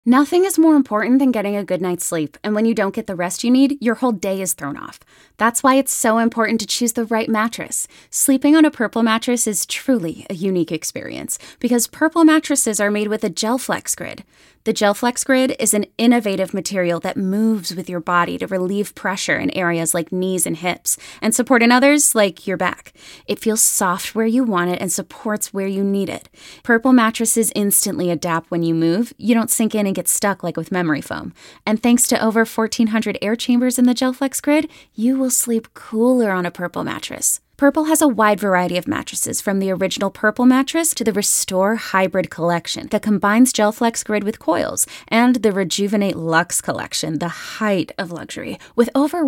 Nothing is more important than getting a good night's sleep, and when you don't get the rest you need, your whole day is thrown off. That's why it's so important to choose the right mattress. Sleeping on a Purple mattress is truly a unique experience, because Purple mattresses are made with a GelFlex Grid. The GelFlex Grid is an innovative material that moves with your body to relieve pressure in areas like knees and hips, and support in others like your back. It feels soft where you want it and supports where you need it. Purple mattresses instantly adapt when you move. You don't sink in and get stuck like with memory foam. And thanks to over 1,400 air chambers in the GelFlex Grid, you will sleep cooler on a Purple mattress. Purple has a wide variety of mattresses, from the original Purple mattress to the Restore Hybrid collection that combines GelFlex Grid with coils, and the Rejuvenate Luxe collection, the height of luxury, with over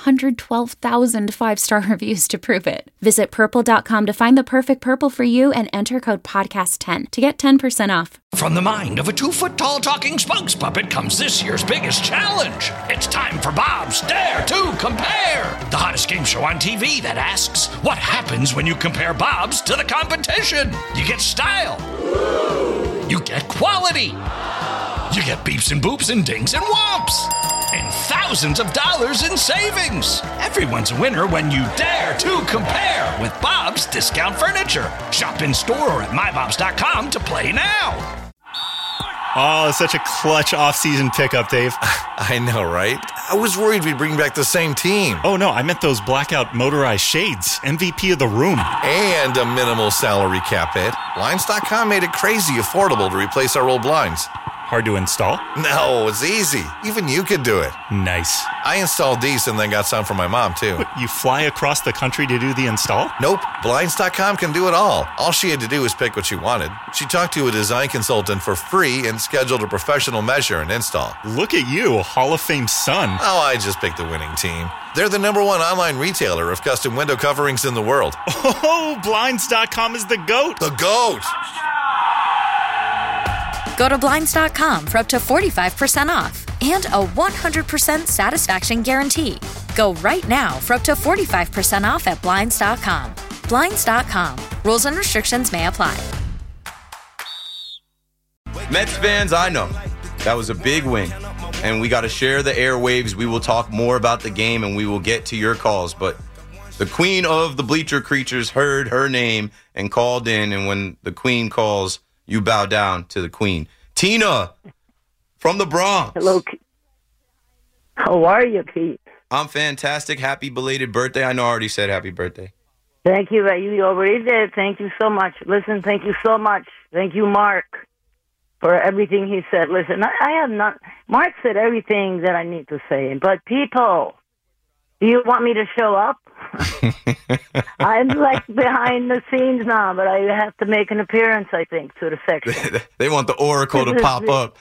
112,000 five-star reviews to prove it. Visit purple.com to find the perfect Purple for you and enter code podcast10 to get 10% off. From the mind of a 2-foot-tall talking spokes puppet comes this year's biggest challenge. It's time for Bob's Dare to Compare, the hottest game show on TV that asks, what happens when you compare Bob's to the competition? You get style. You get quality. You get beeps and boops and dings and whomps. And thousands of dollars in savings. Everyone's a winner when you dare to compare with Bob's Discount Furniture. Shop in store or at mybobs.com to play now. Oh, such a clutch off-season pickup, Dave. I know, right? I was worried we'd bring back the same team. Oh, no, I meant those blackout motorized shades. MVP of the room. And a minimal salary cap hit. Blinds.com made it crazy affordable to replace our old blinds. Hard to install? No, it's easy. Even you could do it. Nice. I installed these and then got some for my mom, too. What, you fly across the country to do the install? Nope. Blinds.com can do it all. All she had to do was pick what she wanted. She talked to a design consultant for free and scheduled a professional measure and install. Look at you, Hall of Fame son. Oh, I just picked the winning team. They're the #1 online retailer of custom window coverings in the world. Oh, Blinds.com is the GOAT. The GOAT! Go to Blinds.com for up to 45% off and a 100% satisfaction guarantee. Go right now for up to 45% off at Blinds.com. Blinds.com. Rules and restrictions may apply. Mets fans, I know that was a big win, and we got to share the airwaves. We will talk more about the game, and we will get to your calls. But the queen of the bleacher creatures heard her name and called in, and when the queen calls, you bow down to the queen. Tina from the Bronx. Hello. How are you, Pete? I'm fantastic. Happy belated birthday. I know I already said happy birthday. Thank you. You already did. Thank you so much. Listen, thank you so much. Thank you, Mark, for everything he said. Listen, I have not... Mark said everything that I need to say. But people, do you want me to show up? I'm like behind the scenes now, but I have to make an appearance, I think, to the section. They want the Oracle to pop up.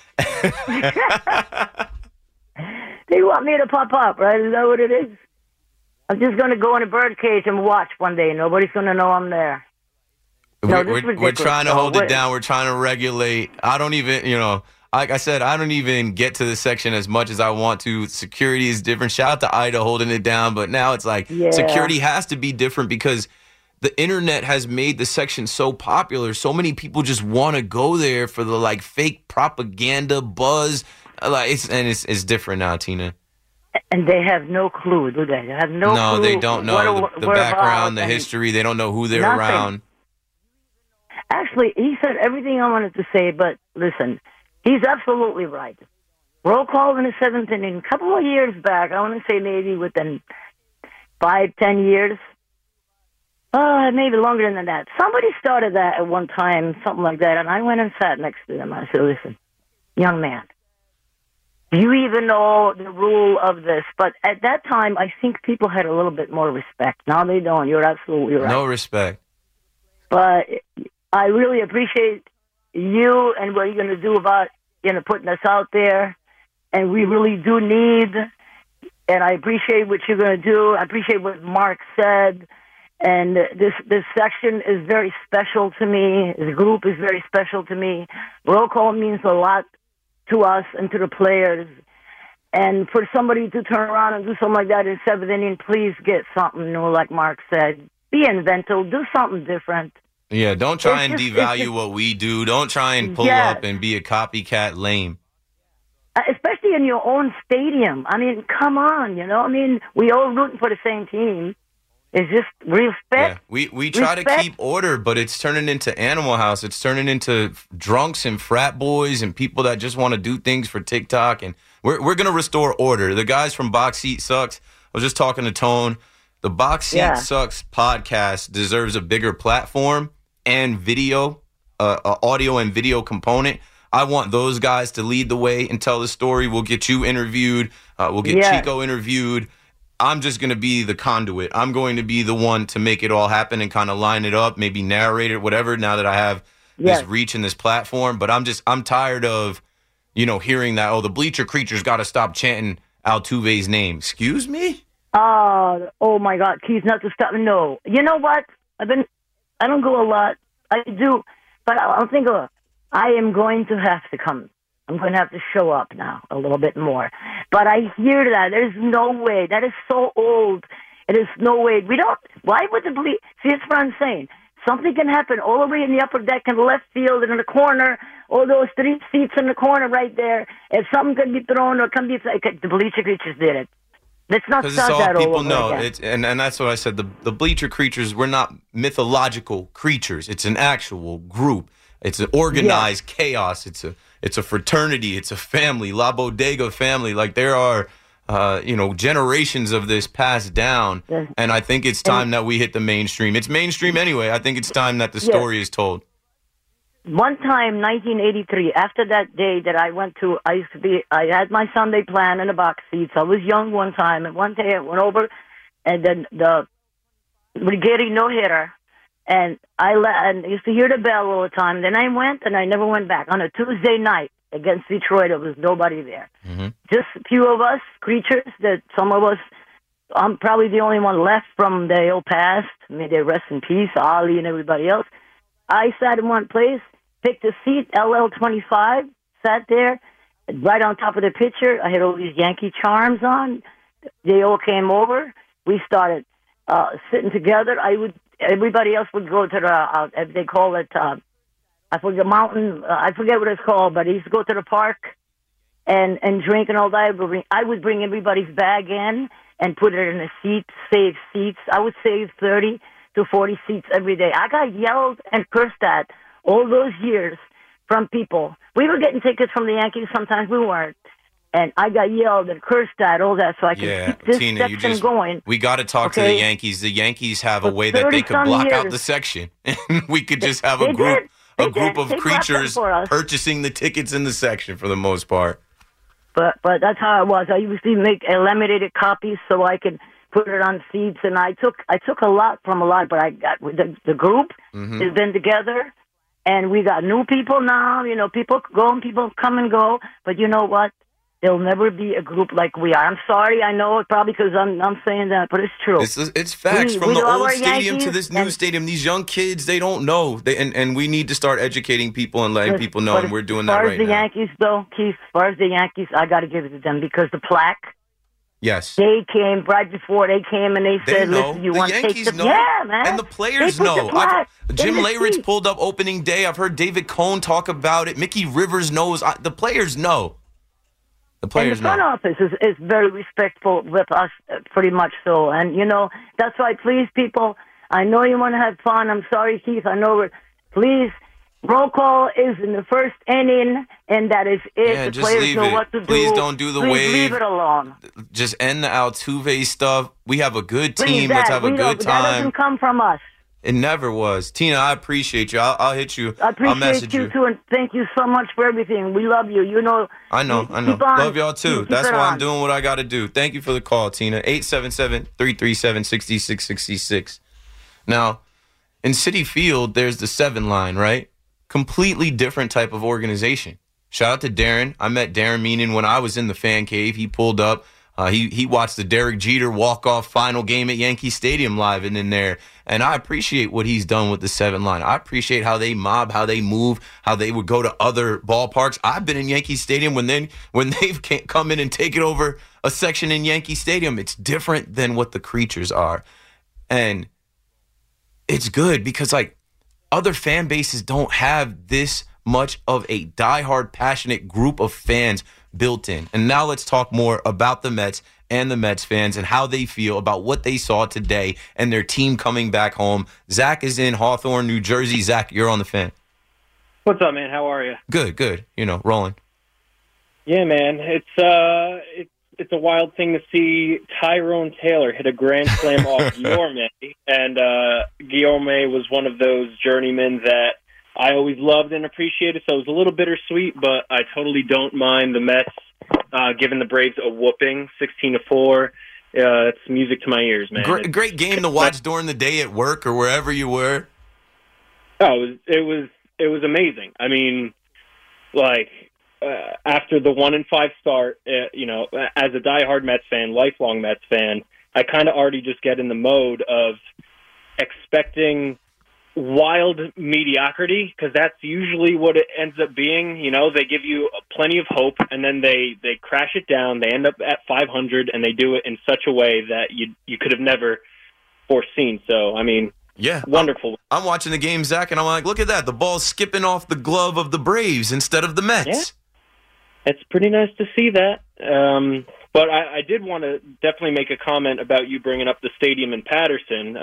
They want me to pop up, right? Is that what it is? I'm just going to go in a birdcage and watch one day. Nobody's going to know I'm there. We're trying to hold it down. We're trying to regulate. I don't even, like I said, I don't even get to this section as much as I want to. Security is different. Shout out to Ida holding it down. But now it's like security has to be different because the internet has made the section so popular. So many people just want to go there for the like fake propaganda buzz. It's different now, Tina. And they have no clue, do they? They have no clue. No, they don't know the background, the history. They don't know who they're around. Actually, he said everything I wanted to say, but listen, he's absolutely right. Roll call in the 7th inning. A couple of years back, I want to say maybe within 5-10 years, maybe longer than that. Somebody started that at one time, something like that, and I went and sat next to them. I said, listen, young man, do you even know the rule of this? But at that time, I think people had a little bit more respect. Now they don't. You're absolutely right. No respect. But I really appreciate you and what you're going to do about, putting us out there. And we really do need, and I appreciate what you're going to do. I appreciate what Mark said. And this section is very special to me. This group is very special to me. Roll call means a lot to us and to the players. And for somebody to turn around and do something like that in 7th inning, please get something new, like Mark said. Be inventive. Do something different. Yeah, don't try and devalue what we do. Don't try and pull up and be a copycat lame. especially in your own stadium. I mean, come on, you know. I mean, we all rooting for the same team. It's just respect. Yeah. We try to keep order, but it's turning into Animal House. It's turning into drunks and frat boys and people that just want to do things for TikTok. And we're going to restore order. The guys from Box Seat Sucks, I was just talking to Tone. The Box Seat Sucks podcast deserves a bigger platform and video, audio and video component. I want those guys to lead the way and tell the story. We'll get you interviewed. We'll get Chico interviewed. I'm just going to be the conduit. I'm going to be the one to make it all happen and kind of line it up, maybe narrate it, whatever, now that I have this reach and this platform. But I'm tired of, hearing that, the Bleacher Creatures got to stop chanting Altuve's name. Excuse me? Oh my God, Keith, not to stop. No. You know what? I don't go a lot. I do, but I'll think I am going to have to come. I'm going to have to show up now a little bit more. But I hear that. There's no way. That is so old. It is no way. Why would the Bleacher? See, that's what I'm saying. Something can happen all the way in the upper deck in the left field and in the corner, all those 3 seats in the corner right there. If something could be thrown or can be, the Bleacher Creatures did it. Let's not start that all over know. Again. And that's what I said. The Bleacher Creatures, we're not mythological creatures. It's an actual group. It's an organized chaos. It's a fraternity. It's a family, La Bodega family. Like there are, generations of this passed down. Yes. And I think it's time that we hit the mainstream. It's mainstream anyway. I think it's time that the story is told. One time, 1983, after that day that I went to, I had my Sunday plan in the box seats. I was young one time, and one day I went over, and then the Brigadier no-hitter, and I used to hear the bell all the time. Then I went, and I never went back. On a Tuesday night against Detroit, there was nobody there. Mm-hmm. Just a few of us, creatures, that some of us, I'm probably the only one left from the old past. May they rest in peace, Ali and everybody else. I sat in one place, picked a seat, LL25, sat there, right on top of the pitcher. I had all these Yankee charms on. They all came over. We started sitting together. Everybody else would go to the, they call it, I forget, mountain, I forget what it's called, but he used to go to the park and drink and all that. I would bring everybody's bag in and put it in a seat, save seats. I would save 30 to 40 seats every day. I got yelled and cursed at all those years from people. We were getting tickets from the Yankees. Sometimes we weren't. And I got yelled and cursed at, all that, so I can keep this section going. We got to talk to the Yankees. The Yankees have a way that they could block out the section. And we could just have a group of creatures purchasing the tickets in the section for the most part. But that's how it was. I used to make laminated copies so I could put it on seats, and I took a lot from a lot, but I got the group has been together, and we got new people now. People go and people come and go, but you know what? There'll never be a group like we are. I'm sorry, I know it probably because I'm saying that, but it's true. It's facts. From the old stadium to this new stadium, these young kids, they don't know. And we need to start educating people and letting people know, and we're doing that right now. As far as the Yankees, though, Keith, as far as the Yankees, I got to give it to them because the plaque, yes, they came right before they came and they said, "Listen, you want to take the yeah, man," and the players know. Jim Leyritz pulled up opening day. I've heard David Cohn talk about it. Mickey Rivers knows. The players know. The players and the front office is very respectful with us, pretty much so. And that's why, please, people. I know you want to have fun. I'm sorry, Keith. I know. Please. Roll call is in the first inning, and that is it. Yeah, the players know what to do. Please don't do the wave. Leave it alone. Just end the Altuve stuff. We have a good team. Let's have a good time. That doesn't come from us. It never was. Tina, I appreciate you. I'll hit you. I'll message you too, and thank you so much for everything. We love you. I know. Love y'all too. That's why I'm doing what I got to do. Thank you for the call, Tina. 877-337-6666. Now, in Citi Field, there's the 7 line, right? Completely different type of organization. Shout out to Darren. I met Darren Meenan when I was in the fan cave. He pulled up. He watched the Derek Jeter walk-off final game at Yankee Stadium live and in there. And I appreciate what he's done with the 7 line. I appreciate how they mob, how they move, how they would go to other ballparks. I've been in Yankee Stadium when they've come in and taken over a section in Yankee Stadium. It's different than what the creatures are. And it's good because, other fan bases don't have this much of a diehard, passionate group of fans built in. And now let's talk more about the Mets and the Mets fans and how they feel about what they saw today and their team coming back home. Zach is in Hawthorne, New Jersey. Zach, you're on the Fan. What's up, man? How are you? Good. Rolling. Yeah, man. It's a wild thing to see Tyrone Taylor hit a grand slam off Guillorme, and Guillorme was one of those journeymen that I always loved and appreciated, so it was a little bittersweet, but I totally don't mind the Mets giving the Braves a whooping, 16-4. It's music to my ears, man. Great game to watch during the day at work or wherever you were. Oh, it was amazing. I mean, after the 1-5 start, as a diehard Mets fan, lifelong Mets fan, I kind of already just get in the mode of expecting wild mediocrity, because that's usually what it ends up being. They give you plenty of hope, and then they crash it down. They end up at 500, and they do it in such a way that you could have never foreseen. So, I mean, yeah, wonderful. I'm watching the game, Zach, and I'm like, look at that. The ball's skipping off the glove of the Braves instead of the Mets. Yeah. It's pretty nice to see that. But I did want to definitely make a comment about you bringing up the stadium in Patterson.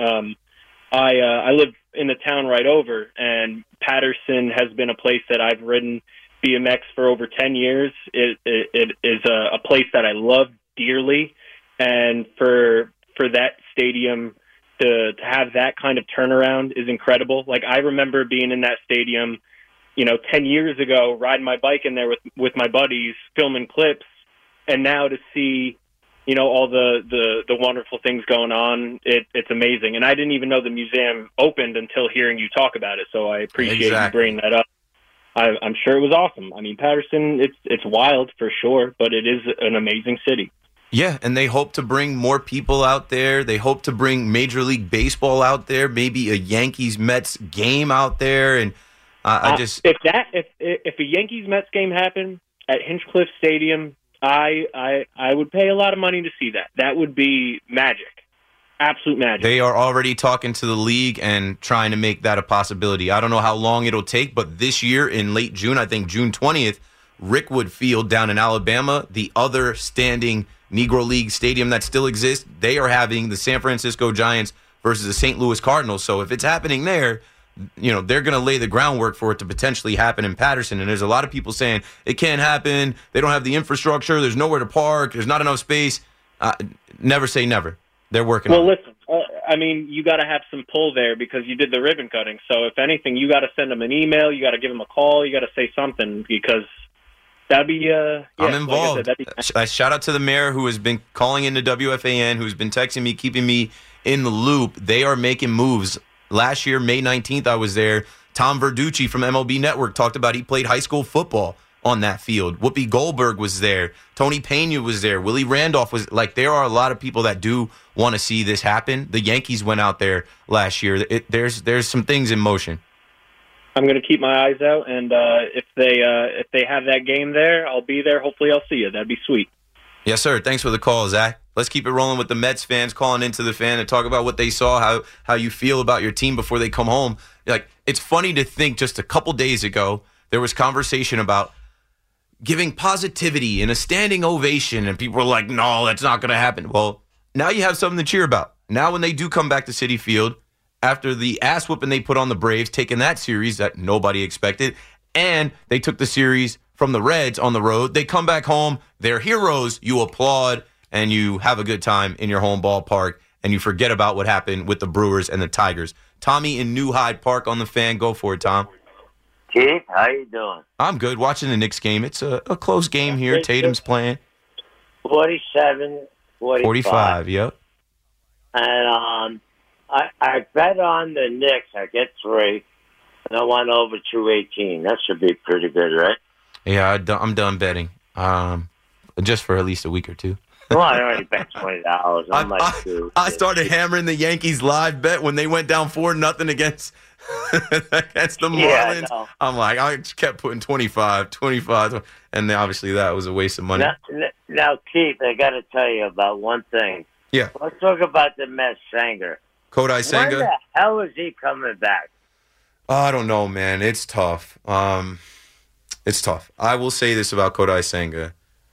I live in the town right over, and Patterson has been a place that I've ridden BMX for over 10 years. It is a place that I love dearly, and for that stadium to have that kind of turnaround is incredible. Like, I remember being in that stadium 10 years ago, riding my bike in there with my buddies, filming clips, and now to see, all the wonderful things going on, it's amazing. And I didn't even know the museum opened until hearing you talk about it, so I appreciate you bringing that up. I'm sure it was awesome. I mean, Patterson, it's wild for sure, but it is an amazing city. Yeah, and they hope to bring more people out there. They hope to bring Major League Baseball out there, maybe a Yankees-Mets game out there, and if a Yankees-Mets game happened at Hinchcliffe Stadium, I would pay a lot of money to see that. That would be magic. Absolute magic. They are already talking to the league and trying to make that a possibility. I don't know how long it'll take, but this year in late June, I think June 20th, Rickwood Field down in Alabama, the other standing Negro League stadium that still exists, they are having the San Francisco Giants versus the St. Louis Cardinals. So if it's happening there, they're going to lay the groundwork for it to potentially happen in Patterson. And there's a lot of people saying it can't happen. They don't have the infrastructure. There's nowhere to park. There's not enough space. Never say never. They're working on it. Well, listen, you got to have some pull there because you did the ribbon cutting. So if anything, you got to send them an email. You got to give them a call. You got to say something because that'd be I'm involved. Like I said, shout out to the mayor who has been calling into WFAN, who's been texting me, keeping me in the loop. They are making moves. Last year, May 19th, I was there. Tom Verducci from MLB Network talked about he played high school football on that field. Whoopi Goldberg was there. Tony Pena was there. Willie Randolph was there are a lot of people that do want to see this happen. The Yankees went out there last year. There's some things in motion. I'm going to keep my eyes out, and if they have that game there, I'll be there. Hopefully I'll see you. That'd be sweet. Yes, sir. Thanks for the call, Zach. Let's keep it rolling with the Mets fans calling into the Fan and talk about what they saw, how you feel about your team before they come home. It's funny to think just a couple days ago, there was conversation about giving positivity and a standing ovation, and people were like, no, that's not going to happen. Well, now you have something to cheer about. Now when they do come back to Citi Field, after the ass whooping they put on the Braves, taking that series that nobody expected, and they took the series from the Reds on the road, they come back home, they're heroes, you applaud, and you have a good time in your home ballpark, and you forget about what happened with the Brewers and the Tigers. Tommy in New Hyde Park on the Fan. Go for it, Tom. Keith, how you doing? I'm good. Watching the Knicks game. It's a close game here. Tatum's playing. 47, 45. Yep. And I bet on the Knicks. I get 3. And I won over 218. That should be pretty good, right? Yeah, I'm done betting. Just for at least a week or two. Well, I already bet $20. I started hammering the Yankees live bet when they went down 4-0 against the Marlins. Yeah, I'm like, I kept putting 25, and then obviously that was a waste of money. Now, Keith, I got to tell you about one thing. Yeah. Let's talk about the Mets Sanger. Kodai Senga. When the hell is he coming back? I don't know, man. It's tough. It's tough. I will say this about Kodai Senga.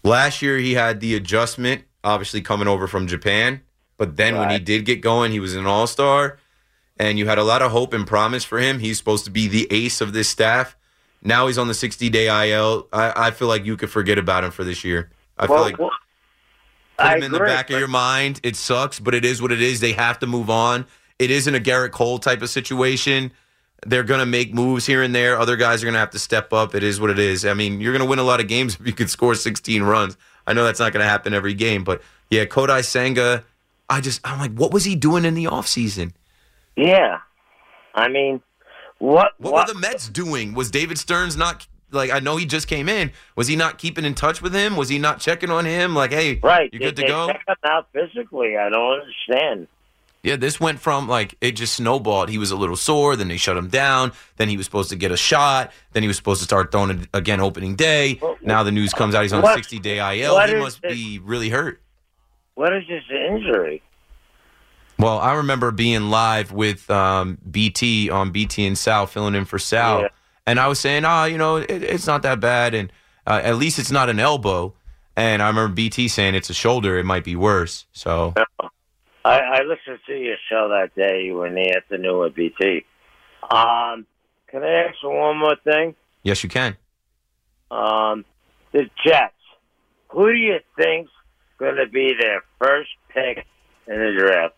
Last year, he had the adjustment, obviously coming over from Japan. But then when he did get going, he was an all-star. And you had a lot of hope and promise for him. He's supposed to be the ace of this staff. Now he's on the 60-day IL. I feel like you could forget about him for this year. I feel like put him in the back of your mind. It sucks, but it is what it is. They have to move on. It isn't a Garrett Cole type of situation. They're going to make moves here and there. Other guys are going to have to step up. It is what it is. I mean, you're going to win a lot of games if you could score 16 runs. I know that's not going to happen every game. But, yeah, Kodai Senga, I'm like, what was he doing in the offseason? Yeah. I mean, what were the Mets doing? Was David Stearns not, like, I know he just came in. Was he not keeping in touch with him? Was he not checking on him? Like, hey, you good to go? Check him out physically. I don't understand. Yeah, this went from, like, it just snowballed. He was a little sore, then they shut him down. Then he was supposed to get a shot. Then he was supposed to start throwing it again opening day. Now the news comes out he's on a 60-day IL. He must be really hurt. What is his injury? Well, I remember being live with BT on BT and Sal, filling in for Sal. Yeah. And I was saying, it's not that bad. And at least it's not an elbow. And I remember BT saying it's a shoulder. It might be worse. So I listened to your show that day when they had the new at BT. Can I ask you one more thing? Yes, you can. The Jets. Who do you think's going to be their first pick in the draft?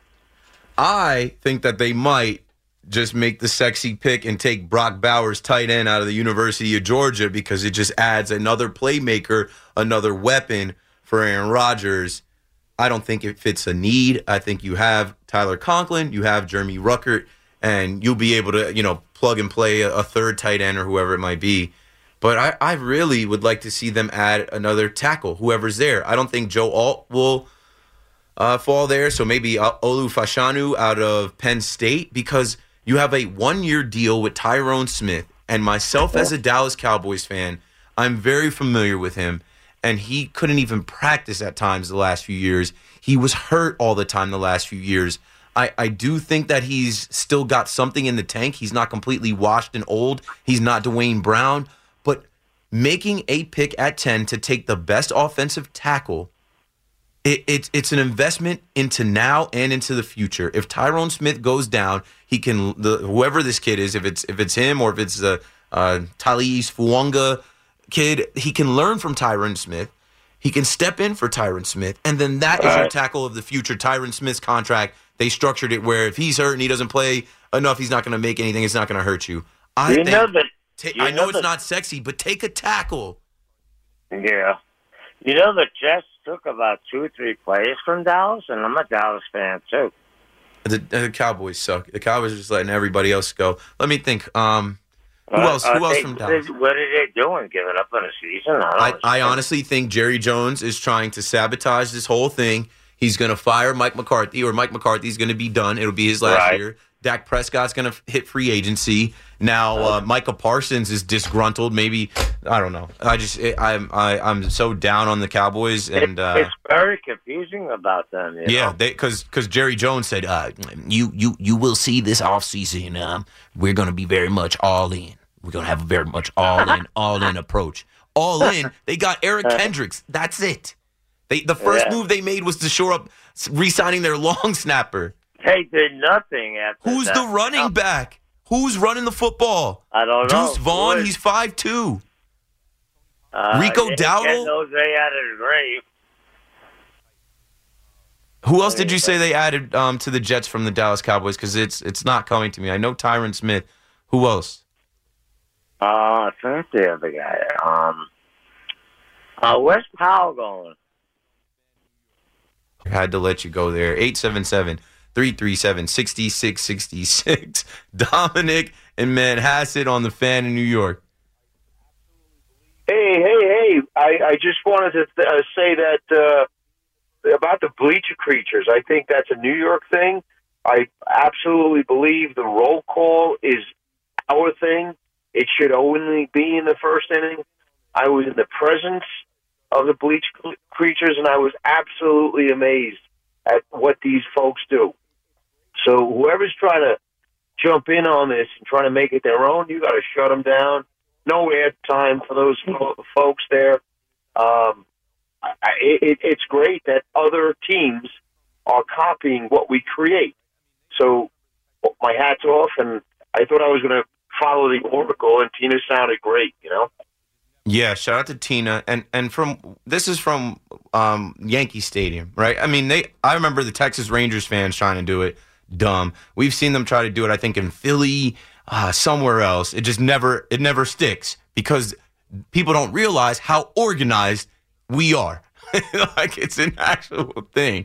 I think that they might just make the sexy pick and take Brock Bowers, tight end, out of the University of Georgia because it just adds another playmaker, another weapon for Aaron Rodgers. I don't think it fits a need. I think you have Tyler Conklin, you have Jeremy Ruckert, and you'll be able to, plug and play a third tight end or whoever it might be. But I really would like to see them add another tackle, whoever's there. I don't think Joe Alt will fall there, so maybe Olu Fashanu out of Penn State, because you have a 1-year deal with Tyrone Smith, and myself as a Dallas Cowboys fan, I'm very familiar with him, and he couldn't even practice at times the last few years. He was hurt all the time the last few years. I do think that he's still got something in the tank. He's not completely washed and old. He's not Dwayne Brown, but making a pick at 10 to take the best offensive tackle, It's an investment into now and into the future. If Tyrone Smith goes down, he can whoever this kid is, if it's him or if it's the Talise Fuanga kid, he can learn from Tyrone Smith. He can step in for Tyrone Smith, and then that is your tackle of the future. Tyrone Smith's contract, they structured it where if he's hurt and he doesn't play enough, he's not going to make anything. It's not going to hurt you. I know it's not sexy, but take a tackle. Yeah. The Jets took about 2 or 3 players from Dallas, and I'm a Dallas fan, too. The Cowboys suck. The Cowboys are just letting everybody else go. Let me think. Who else from Dallas? What are they doing, giving up on a season? I honestly think Jerry Jones is trying to sabotage this whole thing. He's going to fire Mike McCarthy, or Mike McCarthy's going to be done. It'll be his last year. Dak Prescott's going to hit free agency. Now, Micah Parsons is disgruntled. Maybe, I don't know. I'm so down on the Cowboys. And it's very confusing about them. Yeah, because Jerry Jones said, you will see this offseason, we're going to be very much all in. We're going to have a very much all in approach. All in. They got Eric Kendricks. That's it. The first move they made was to shore up re-signing their long snapper. They did nothing after Who's that. the running back? Who's running the football? I don't know. Deuce Vaughn, he's 5'2". Rico Dowdle? They added a grave. Who else did you say they added to the Jets from the Dallas Cowboys? Because it's not coming to me. I know Tyron Smith. Who else? I think the other guy. Where's Powell going? I had to let you go there. 877-337-6666. Dominic and Manhasset on the Fan in New York. Hey. I just wanted to say that about the bleacher creatures. I think that's a New York thing. I absolutely believe the roll call is our thing. It should only be in the first inning. I was in the presence of the bleach creatures, and I was absolutely amazed at what these folks do. So whoever's trying to jump in on this and trying to make it their own, you got to shut them down. No air time for those folks there. it's great that other teams are copying what we create. So my hat's off, and I thought I was going to follow the Oracle, and Tina sounded great, Yeah, shout out to Tina, and this is from Yankee Stadium, right? I mean, I remember the Texas Rangers fans trying to do it. Dumb. We've seen them try to do it, I think, in Philly, somewhere else. It never sticks because people don't realize how organized we are. Like, it's an actual thing.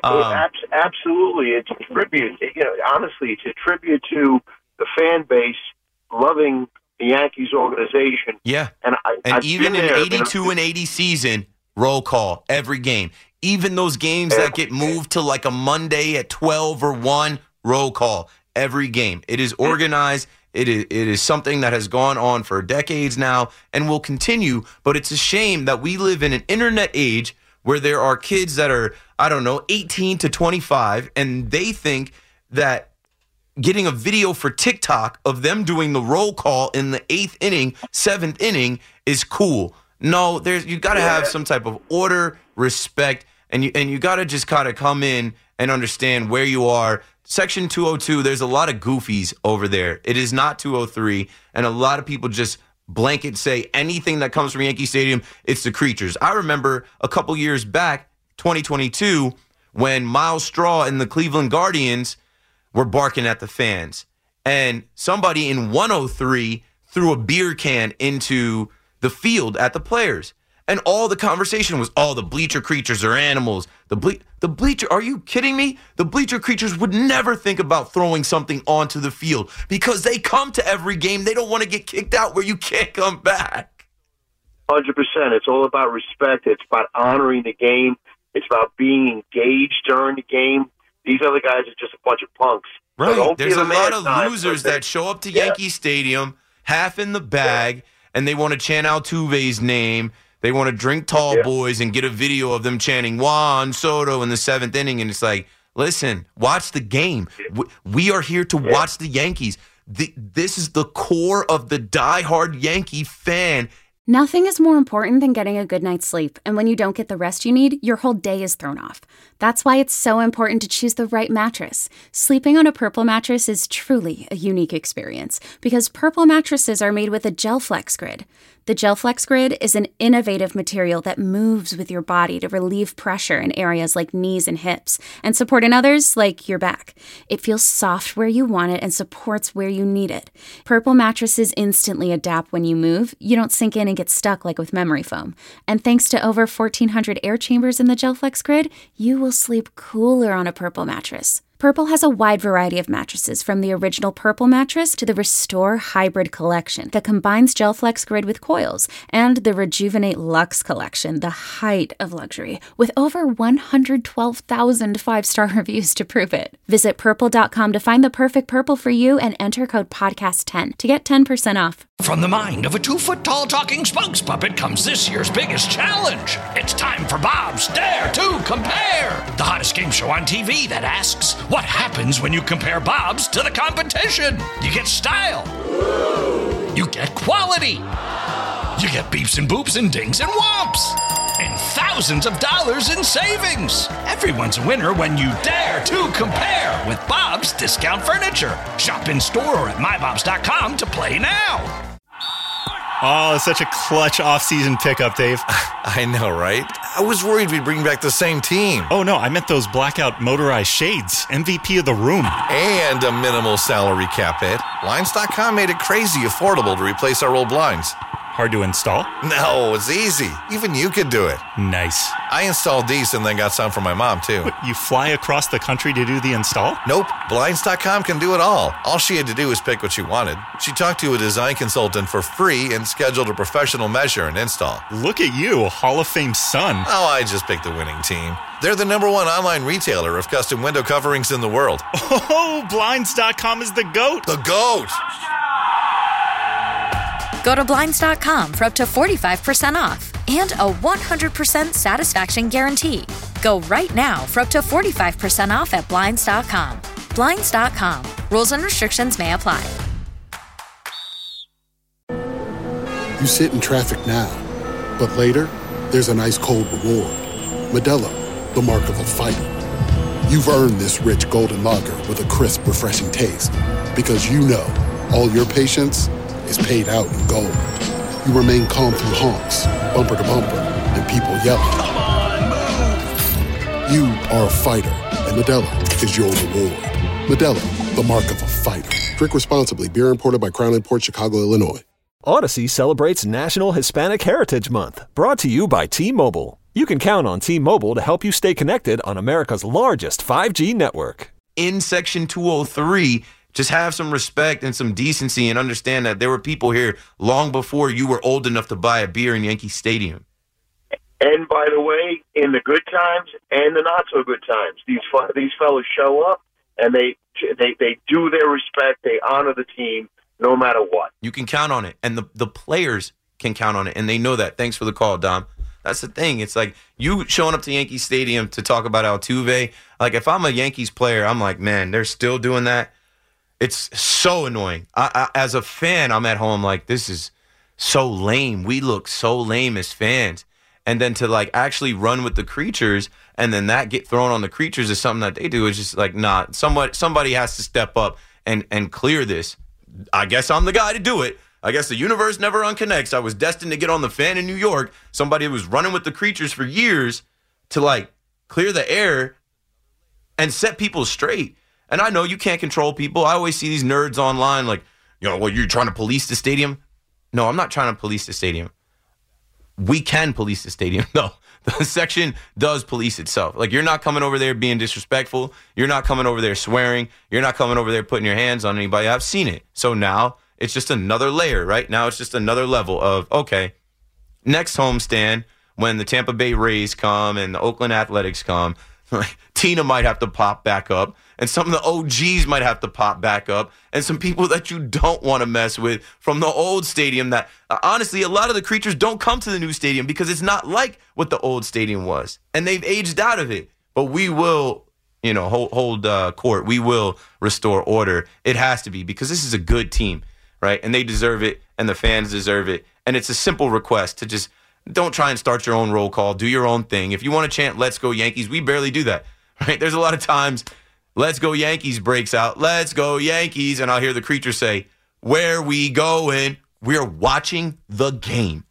Absolutely, it's a tribute. Honestly, it's a tribute to the fan base loving the Yankees organization. Yeah, and even in 82 and 80 season, roll call every game. Even those games that get moved to like a Monday at 12 or 1, roll call every game. It is organized. It is something that has gone on for decades now and will continue. But it's a shame that we live in an internet age where there are kids that are, 18 to 25, and they think that getting a video for TikTok of them doing the roll call in the 8th inning, 7th inning is cool. No, you got to have some type of order, respect, and you got to just kind of come in and understand where you are. Section 202, there's a lot of goofies over there. It is not 203, and a lot of people just blanket say anything that comes from Yankee Stadium, it's the creatures. I remember a couple years back, 2022, when Miles Straw and the Cleveland Guardians were barking at the fans, and somebody in 103 threw a beer can into the field at the players. And all the conversation was, the bleacher creatures are animals. The bleacher, are you kidding me? The bleacher creatures would never think about throwing something onto the field because they come to every game. They don't want to get kicked out where you can't come back. 100%. It's all about respect. It's about honoring the game. It's about being engaged during the game. These other guys are just a bunch of punks. Right. So there's a lot of losers that show up to Yankee Stadium, half in the bag, and they want to chant Altuve's name. They want to drink tall boys and get a video of them chanting Juan Soto in the 7th inning. And it's like, listen, watch the game. We are here to watch the Yankees. This is the core of the diehard Yankee fan. Nothing is more important than getting a good night's sleep, and when you don't get the rest you need, your whole day is thrown off. That's why it's so important to choose the right mattress. Sleeping on a Purple mattress is truly a unique experience because Purple mattresses are made with a GelFlex Grid. The GelFlex Grid is an innovative material that moves with your body to relieve pressure in areas like knees and hips and support in others like your back. It feels soft where you want it and supports where you need it. Purple mattresses instantly adapt when you move. You don't sink in and get stuck like with memory foam. And thanks to over 1,400 air chambers in the GelFlex Grid, you will sleep cooler on a Purple mattress. Purple has a wide variety of mattresses, from the original Purple mattress to the Restore Hybrid collection that combines GelFlex Grid with coils, and the Rejuvenate Luxe collection, the height of luxury, with over 112,000 5-star reviews to prove it. Visit Purple.com to find the perfect Purple for you and enter code PODCAST10 to get 10% off. From the mind of a 2-foot-tall talking spokes puppet comes this year's biggest challenge. It's time for Bob's Dare to Compare, the hottest game show on TV that asks, what happens when you compare Bob's to the competition? You get style. You get quality. You get beeps and boops and dings and whomps. And thousands of dollars in savings. Everyone's a winner when you dare to compare with Bob's Discount Furniture. Shop in store or at mybobs.com to play now. Oh, such a clutch off-season pickup, Dave. I know, right? I was worried we'd bring back the same team. Oh, no, I meant those blackout motorized shades. MVP of the room. And a minimal salary cap hit. Blinds.com made it crazy affordable to replace our old blinds. Hard to install? No, it's easy. Even you could do it. Nice. I installed these and then got some for my mom, too. What, you fly across the country to do the install? Nope. Blinds.com can do it all. All she had to do was pick what she wanted. She talked to a design consultant for free and scheduled a professional measure and install. Look at you, Hall of Fame son. Oh, I just picked the winning team. They're the #1 online retailer of custom window coverings in the world. Oh, Blinds.com is the GOAT. The GOAT! Go to Blinds.com for up to 45% off and a 100% satisfaction guarantee. Go right now for up to 45% off at Blinds.com. Blinds.com. Rules and restrictions may apply. You sit in traffic now, but later, there's an ice-cold reward. Modelo, the mark of a fighter. You've earned this rich golden lager with a crisp, refreshing taste. Because you know, all your patience is paid out in gold. You remain calm through honks, bumper to bumper, and people yelling. Come on, move! You are a fighter, and Modelo is your reward. Modelo, the mark of a fighter. Drink responsibly. Beer imported by Crown Imports, Chicago, Illinois. Odyssey celebrates National Hispanic Heritage Month, brought to you by T-Mobile. You can count on T-Mobile to help you stay connected on America's largest 5G network. In Section 203, just have some respect and some decency and understand that there were people here long before you were old enough to buy a beer in Yankee Stadium. And by the way, in the good times and the not so good times, these fellas show up and they do their respect. They honor the team no matter what. You can count on it, and the players can count on it, and they know that. Thanks for the call, Dom. That's the thing. It's like you showing up to Yankee Stadium to talk about Altuve. Like, if I'm a Yankees player, I'm like, man, they're still doing that. It's so annoying. I, as a fan, I'm at home like, this is so lame. We look so lame as fans. And then to, like, actually run with the creatures and then that get thrown on the creatures is something that they do. It's just like, nah, somebody has to step up and clear this. I guess I'm the guy to do it. I guess the universe never unconnects. I was destined to get on the fan in New York. Somebody was running with the creatures for years to, like, clear the air and set people straight. And I know you can't control people. I always see these nerds online like, well, you're trying to police the stadium? No, I'm not trying to police the stadium. We can police the stadium, though. The section does police itself. Like, you're not coming over there being disrespectful. You're not coming over there swearing. You're not coming over there putting your hands on anybody. I've seen it. So now it's just another layer, right? Now it's just another level of, okay, next homestand, when the Tampa Bay Rays come and the Oakland Athletics come, Tina might have to pop back up, and some of the OGs might have to pop back up, and some people that you don't want to mess with from the old stadium that, honestly, a lot of the creatures don't come to the new stadium because it's not like what the old stadium was, and they've aged out of it. But we will, hold court. We will restore order. It has to be, because this is a good team, right? And they deserve it, and the fans deserve it, and it's a simple request to just don't try and start your own roll call. Do your own thing. If you want to chant, let's go Yankees, we barely do that, right? There's a lot of times, let's go Yankees breaks out. Let's go Yankees. And I'll hear the creature say, where we going? We're watching the game.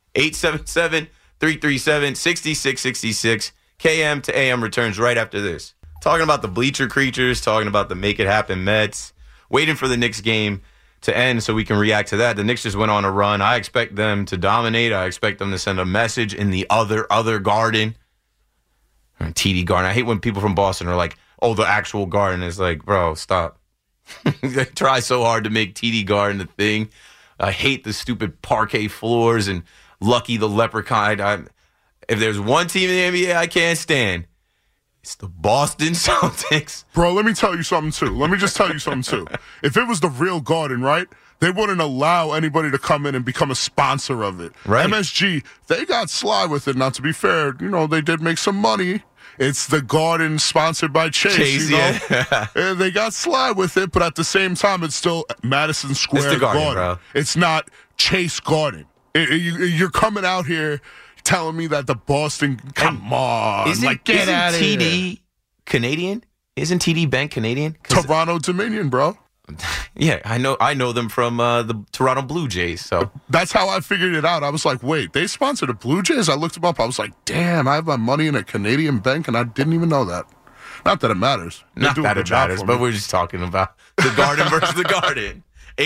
877-337-6666. KM to AM returns right after this. Talking about the bleacher creatures, talking about the make it happen Mets, waiting for the Knicks game to end so we can react to that. The Knicks just went on a run. I expect them to dominate. I expect them to send a message in the other garden. TD Garden. I hate when people from Boston are like, oh, the actual garden. Is like, bro, stop. They try so hard to make TD Garden a thing. I hate the stupid parquet floors and Lucky the Leprechaun. If there's one team in the NBA I can't stand, it's the Boston Celtics. Bro, let me tell you something, too. If it was the real Garden, right, they wouldn't allow anybody to come in and become a sponsor of it. Right. MSG, they got sly with it. Now, to be fair, they did make some money. It's the Garden sponsored by Chase, Yeah. And they got sly with it, but at the same time, it's still Madison Square It's the Garden, bro. It's not Chase Garden. You're coming out here telling me that the Boston, come on, get out of here. Isn't TD Canadian? Isn't TD Bank Canadian? Toronto Dominion, bro. Yeah, I know them from the Toronto Blue Jays. So that's how I figured it out. I was like, wait, they sponsor the Blue Jays? I looked them up. I was like, damn, I have my money in a Canadian bank, and I didn't even know that. Not that it matters. Not that it matters, but we're just talking about the Garden versus the Garden.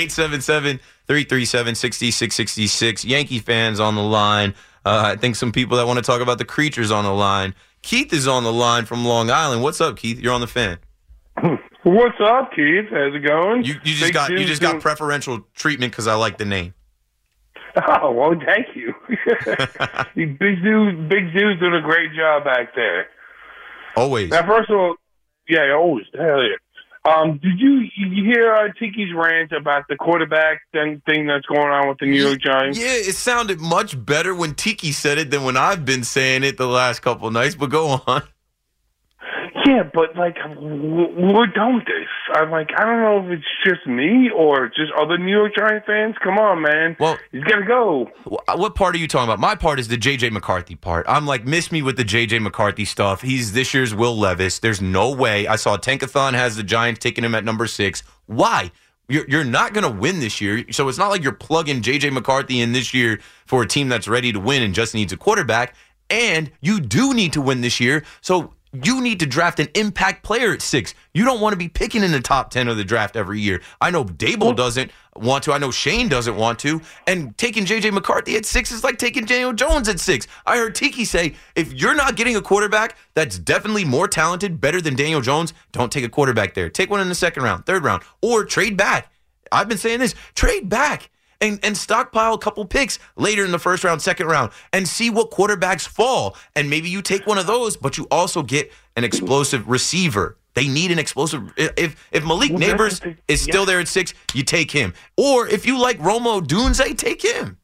877-337-6666. Yankee fans on the line. I think some people that want to talk about the creatures on the line. Keith is on the line from Long Island. What's up, Keith? You're on the fan. What's up, Keith? How's it going? You just got preferential treatment because I like the name. Oh, well, thank you. Big Zoo's doing a great job back there. Always. Now, first of all, yeah, always. Hell yeah. Did you hear Tiki's rant about the quarterback thing that's going on with the New York Giants? Yeah, it sounded much better when Tiki said it than when I've been saying it the last couple of nights, but go on. Yeah, but, we're done with this. I'm like, I don't know if it's just me or just other New York Giants fans. Come on, man. Well, he's got to go. What part are you talking about? My part is the J.J. McCarthy part. I'm like, miss me with the J.J. McCarthy stuff. He's this year's Will Levis. There's no way. I saw Tankathon has the Giants taking him at number 6. Why? You're not going to win this year, so it's not like you're plugging J.J. McCarthy in this year for a team that's ready to win and just needs a quarterback. And you do need to win this year, so you need to draft an impact player at 6. You don't want to be picking in the top 10 of the draft every year. I know Dable doesn't want to. I know Shane doesn't want to. And taking J.J. McCarthy at 6 is like taking Daniel Jones at 6. I heard Tiki say, if you're not getting a quarterback that's definitely more talented, better than Daniel Jones, don't take a quarterback there. Take one in the 2nd round, 3rd round, or trade back. I've been saying this. Trade back. And stockpile a couple picks later in the 1st round, 2nd round, and see what quarterbacks fall. And maybe you take one of those, but you also get an explosive receiver. They need an explosive. If Malik Neighbors is still there at 6, you take him. Or if you like Romo Dunze, take him.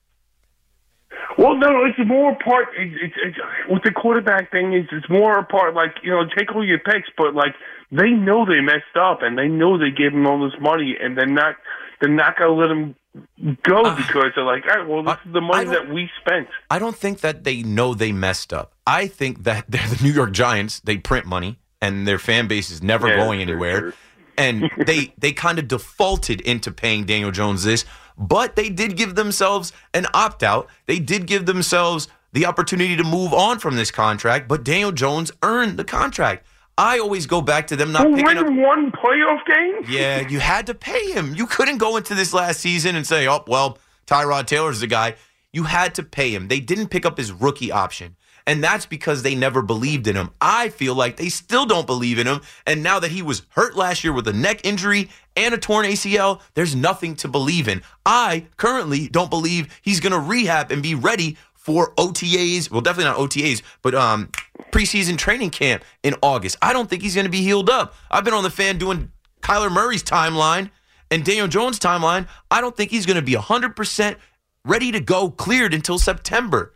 Well, no, it's more part. It's with the quarterback thing. It's more a part. Like, take all your picks, but like they know they messed up, and they know they gave him all this money, and they're not gonna let him go because they're like, all right, well, this is the money that we spent. I don't think that they know they messed up. I think that they're the New York Giants. They print money, and their fan base is never going anywhere. Sure. And they kind of defaulted into paying Daniel Jones this, but they did give themselves an opt-out. They did give themselves the opportunity to move on from this contract, but Daniel Jones earned the contract. I always go back to them not picking up one playoff game. Yeah, you had to pay him. You couldn't go into this last season and say, oh, well, Tyrod Taylor's the guy. You had to pay him. They didn't pick up his rookie option, and that's because they never believed in him. I feel like they still don't believe in him, and now that he was hurt last year with a neck injury and a torn ACL, there's nothing to believe in. I currently don't believe he's going to rehab and be ready for OTAs. Well, definitely not OTAs, but preseason training camp in August. I don't think he's going to be healed up. I've been on the fan doing Kyler Murray's timeline and Daniel Jones' timeline. I don't think he's going to be 100% ready to go, cleared until September.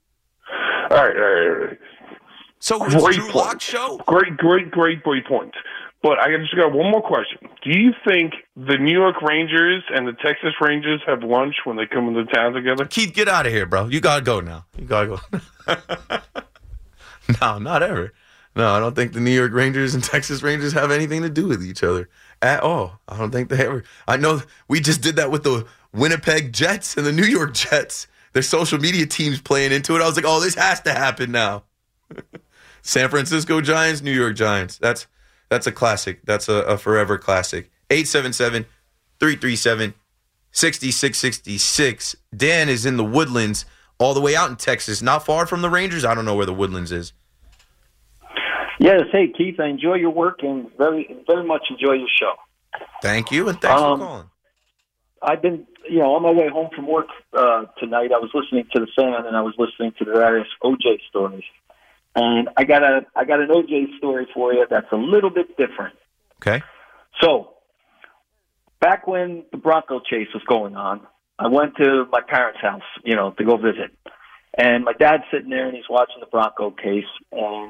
All right. So it's Drew Lock show? Great point. But I just got one more question. Do you think the New York Rangers and the Texas Rangers have lunch when they come into town together? Keith, get out of here, bro. You got to go now. You got to go. No, not ever. No, I don't think the New York Rangers and Texas Rangers have anything to do with each other at all. I don't think they ever. I know we just did that with the Winnipeg Jets and the New York Jets. Their social media teams playing into it. I was like, oh, this has to happen now. San Francisco Giants, New York Giants. That's a classic. That's a forever classic. 877-337-6666. Dan is in the Woodlands, all the way out in Texas, not far from the Rangers. I don't know where the Woodlands is. Yes, hey, Keith, I enjoy your work and very, very much enjoy your show. Thank you, and thanks for calling. I've been, on my way home from work tonight, I was listening to the fan, and I was listening to the various OJ stories. And I got an OJ story for you that's a little bit different. Okay. So, back when the Bronco chase was going on, I went to my parents' house, to go visit. And my dad's sitting there, and he's watching the Bronco chase. And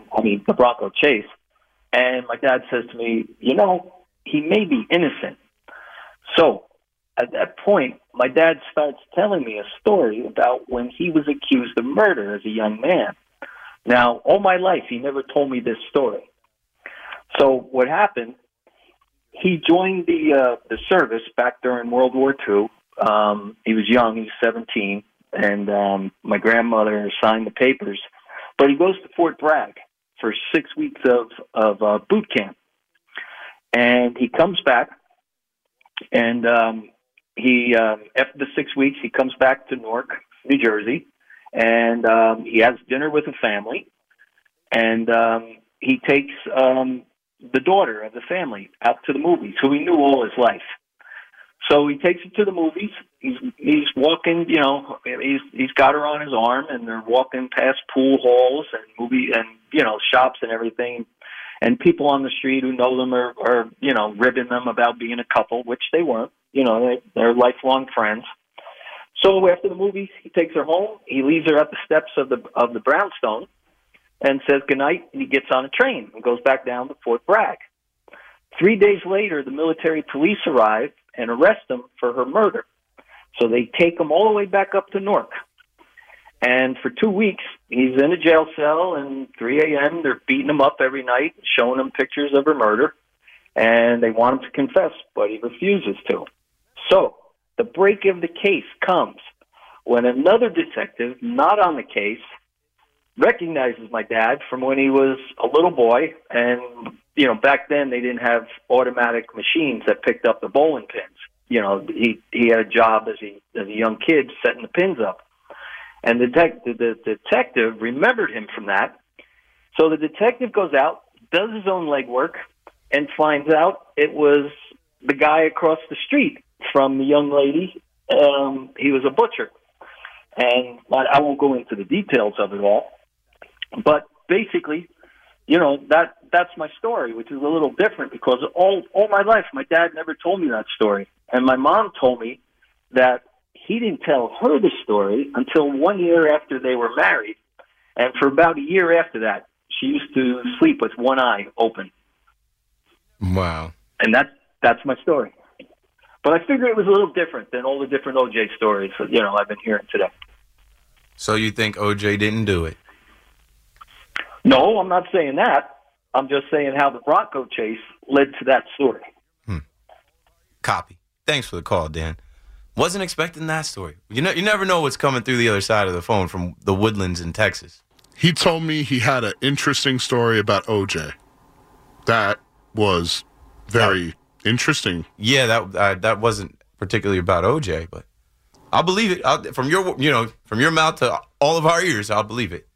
my dad says to me, he may be innocent. So, at that point, my dad starts telling me a story about when he was accused of murder as a young man. Now, all my life, he never told me this story. So what happened, he joined the service back during World War II. He was young, he was 17, and my grandmother signed the papers. But he goes to Fort Bragg for 6 weeks of boot camp. And he comes back, and he after the 6 weeks, he comes back to Newark, New Jersey, and he has dinner with a family, and he takes the daughter of the family out to the movies, who he knew all his life. So he takes her to the movies. He's walking, he's got her on his arm, and they're walking past pool halls and movie and shops and everything. And people on the street who know them are ribbing them about being a couple, which they weren't. They're lifelong friends. So after the movies, he takes her home. He leaves her at the steps of the brownstone and says goodnight, and he gets on a train and goes back down to Fort Bragg. 3 days later, the military police arrive and arrest him for her murder. So they take him all the way back up to Newark. And for 2 weeks, he's in a jail cell, and 3 a.m., they're beating him up every night, showing him pictures of her murder, and they want him to confess, but he refuses to. So the break of the case comes when another detective, not on the case, recognizes my dad from when he was a little boy, and, you know, back then they didn't have automatic machines that picked up the bowling pins. You know, he had a job as a young kid setting the pins up. And the detective remembered him from that. So the detective goes out, does his own legwork, and finds out it was the guy across the street from the young lady. He was a butcher. And I won't go into the details of it all. But basically, you know, that's my story, which is a little different because all my life, my dad never told me that story. And my mom told me that he didn't tell her the story until 1 year after they were married. And for about a year after that, she used to sleep with one eye open. Wow. And that's my story. But I figured it was a little different than all the different OJ stories that, you know, I've been hearing today. So you think OJ didn't do it? No, I'm not saying that. I'm just saying how the Bronco chase led to that story. Copy. Thanks for the call, Dan. Wasn't expecting that story. You never know what's coming through the other side of the phone from the Woodlands in Texas. He told me he had an interesting story about OJ. That was very interesting. Yeah, that wasn't particularly about OJ, but I'll believe it. From your mouth to all of our ears, I'll believe it.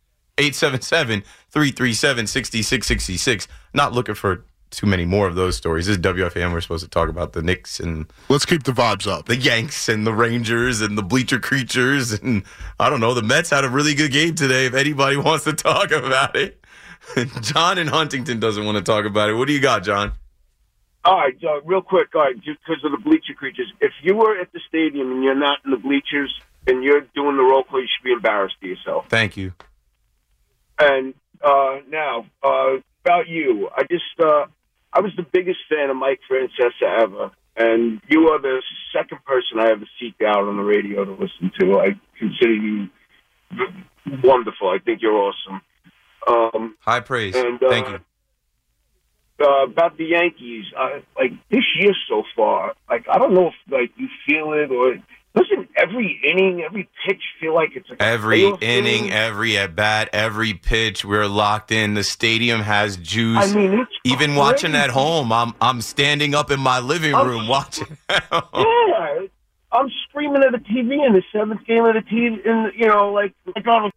877-337-6666. Not looking for too many more of those stories. This is WFAN. We're supposed to talk about the Knicks and let's keep the vibes up. The Yanks and the Rangers and the Bleacher Creatures and I don't know. The Mets had a really good game today. If anybody wants to talk about it, John in Huntington doesn't want to talk about it. What do you got, John? All right, real quick. All right, just because of the Bleacher Creatures. If you were at the stadium and you're not in the bleachers and you're doing the roll call, you should be embarrassed of yourself. Thank you. And now about you, I was the biggest fan of Mike Francesa ever, and you are the second person I ever seeked out on the radio to listen to. I consider you wonderful. I think you're awesome. High praise. And, thank you. About the Yankees, like this year so far, like I don't know if like you feel it or doesn't every inning, every pitch feel like it's like every inning, every at bat, every pitch. We're locked in. The stadium has juice. I mean, it's even crazy. Watching at home. I'm standing up in my living room watching. Yeah, I'm screaming at the TV in the seventh game of the team, and you know, like on.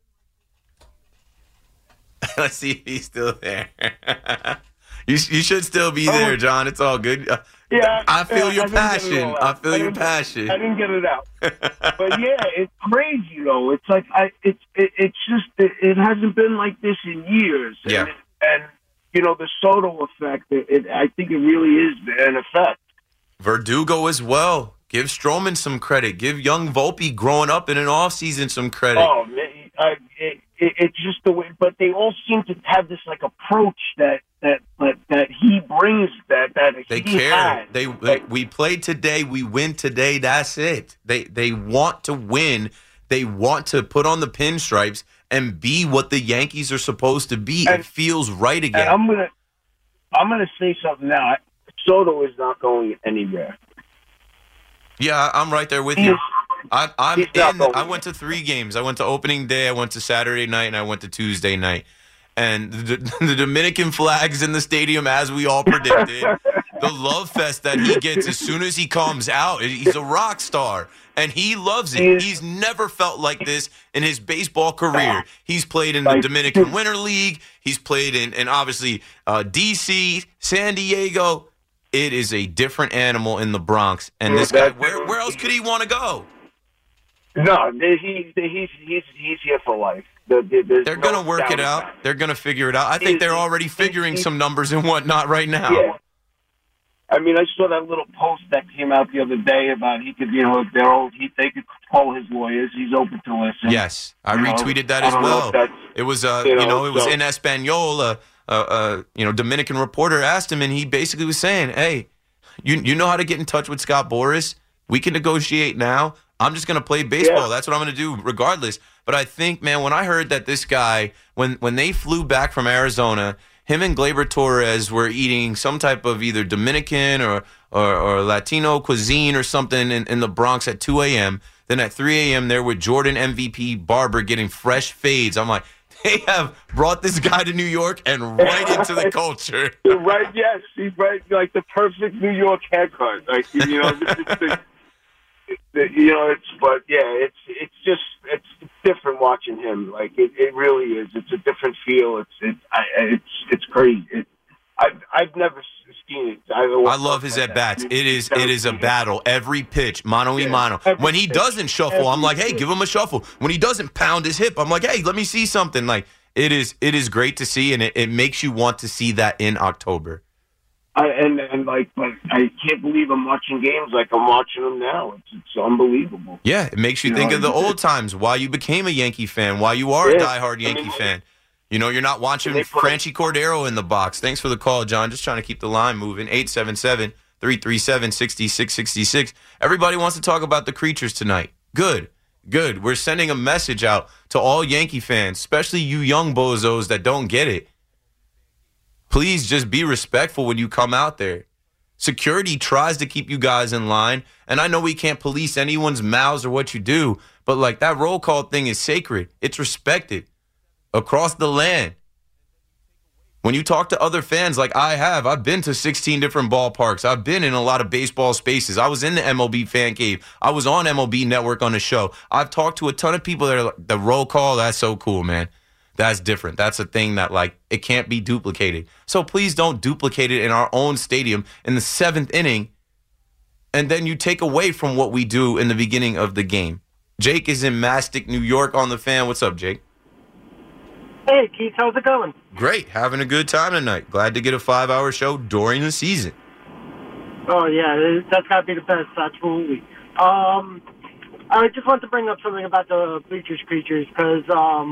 Let's see if he's still there. You should still be there, John. It's all good. Yeah, I feel your passion. I feel your passion. I didn't get it out, but yeah, it's crazy though. It's like it hasn't been like this in years. Yeah, and you know the Soto effect. I think it really is an effect. Verdugo as well. Give Stroman some credit. Give young Volpe growing up in an offseason some credit. Oh, it's just the way. But they all seem to have this like approach that he brings that they he care. Had. We played today. We win today. That's it. They want to win. They want to put on the pinstripes and be what the Yankees are supposed to be. It feels right again. And I'm gonna say something now. Soto is not going anywhere. Yeah, I'm right there with you. I went to 3 games. I went to opening day, I went to Saturday night, and I went to Tuesday night. And the Dominican flag's in the stadium, as we all predicted. The love fest that he gets as soon as he comes out. He's a rock star, and he loves it. He's never felt like this in his baseball career. He's played in the Dominican Winter League. He's played in obviously, D.C., San Diego. It is a different animal in the Bronx. And this guy, where else could he want to go? No, he's here for life. They're going to work it out. They're going to figure it out. I think they're already figuring some numbers and whatnot right now. Yeah. I mean, I saw that little post that came out the other day about he could, you know, they could call his lawyers. He's open to listen. Yes, I retweeted that as well. It was, it was in Espanol, Dominican reporter asked him, and he basically was saying, hey, you know how to get in touch with Scott Boras? We can negotiate now. I'm just going to play baseball. Yeah. That's what I'm going to do regardless. But I think, man, when I heard that this guy, when they flew back from Arizona, him and Gleyber Torres were eating some type of either Dominican or Latino cuisine or something in the Bronx at 2 a.m. Then at 3 a.m. they're with Jordan MVP Barber getting fresh fades. I'm like, they have brought this guy to New York and right into the culture. Right, yes. He's right, like the perfect New York haircut. Like, this is it's different watching him. Like, it really is. It's a different feel. It's crazy. I've never seen it. I love his at-bats. It is a battle. Every pitch, mano y mano. When he doesn't shuffle, I'm like, hey, give him a shuffle. When he doesn't pound his hip, I'm like, hey, let me see something. Like, it is great to see, and it makes you want to see that in October. I can't believe I'm watching games like I'm watching them now. It's unbelievable. Yeah, it makes you think of the old times, why you became a Yankee fan, why you are a diehard Yankee fan. You're not watching Franchy Cordero in the box. Thanks for the call, John. Just trying to keep the line moving. 877-337-6666. Everybody wants to talk about the Creatures tonight. Good. We're sending a message out to all Yankee fans, especially you young bozos that don't get it. Please just be respectful when you come out there. Security tries to keep you guys in line, and I know we can't police anyone's mouths or what you do, but like that roll call thing is sacred. It's respected across the land. When you talk to other fans like I've been to 16 different ballparks. I've been in a lot of baseball spaces. I was in the MLB fan cave. I was on MLB Network on the show. I've talked to a ton of people that are like, the roll call, that's so cool, man. That's different. That's a thing that, like, it can't be duplicated. So please don't duplicate it in our own stadium in the 7th inning, and then you take away from what we do in the beginning of the game. Jake is in Mastic, New York on the Fan. What's up, Jake? Hey, Keith, how's it going? Great. Having a good time tonight. Glad to get a 5-hour show during the season. Oh, yeah. That's got to be the best. Absolutely. I just want to bring up something about the Bleachers Creatures because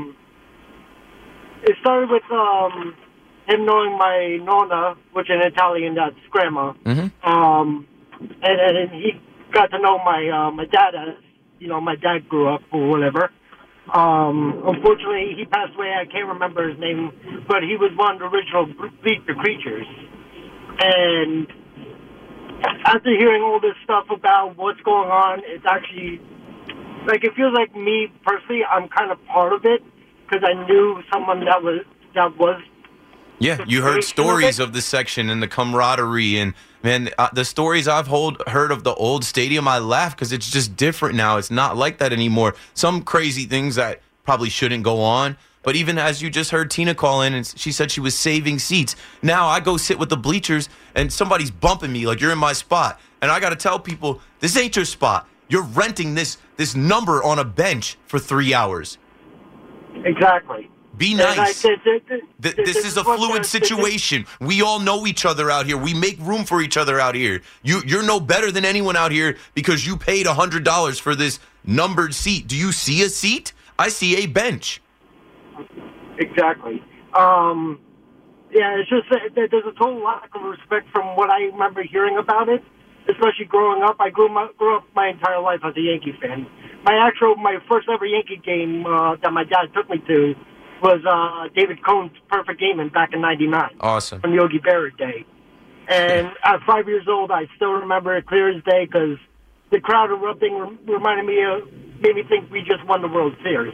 it started with him knowing my nonna, which in Italian that's grandma. Mm-hmm. And he got to know my dad as, my dad grew up or whatever. Unfortunately, he passed away. I can't remember his name, but he was one of the original Bleacher Creatures. And after hearing all this stuff about what's going on, it's actually, like, it feels like me personally, I'm kind of part of it because I knew someone that was. Yeah, you heard stories of the section and the camaraderie, and man, the stories I've heard of the old stadium, I laugh because it's just different now. It's not like that anymore. Some crazy things that probably shouldn't go on, but even as you just heard Tina call in, and she said she was saving seats. Now I go sit with the bleachers, and somebody's bumping me like you're in my spot, and I got to tell people, this ain't your spot. You're renting this number on a bench for 3 hours. Exactly. Be nice. This is a fluid situation. We all know each other out here. We make room for each other out here. You're no better than anyone out here because you paid $100 for this numbered seat. Do you see a seat? I see a bench. Exactly. Yeah, it's just that there's a total lack of respect from what I remember hearing about it, especially growing up. I grew up my entire life as a Yankee fan. My first ever Yankee game that my dad took me to was David Cohn's perfect game back in '99. Awesome. On Yogi Berra Day. And at 5 years old, I still remember it clear as day because the crowd erupting made me think we just won the World Series.